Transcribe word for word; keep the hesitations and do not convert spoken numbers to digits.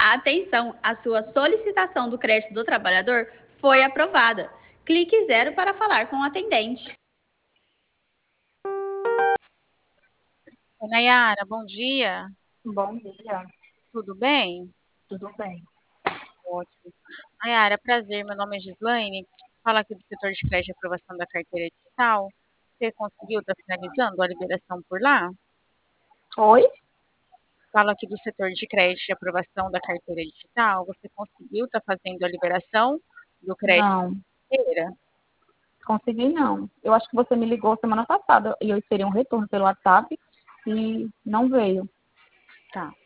Atenção, a sua solicitação do crédito do trabalhador foi aprovada. Clique zero para falar com o atendente. Nayara, bom dia. Bom dia, Tudo bem? tudo bem? Ótimo. Nayara, prazer. Meu nome é Gislaine. Fala aqui do setor de crédito e aprovação da carteira digital. Você conseguiu estar finalizando a liberação por lá? Oi? Fala aqui do setor de crédito e aprovação da carteira digital. Você conseguiu estar fazendo a liberação do crédito Não, da carteira? consegui não. Eu acho que você me ligou semana passada e eu esperei um retorno pelo WhatsApp e não veio. Tá.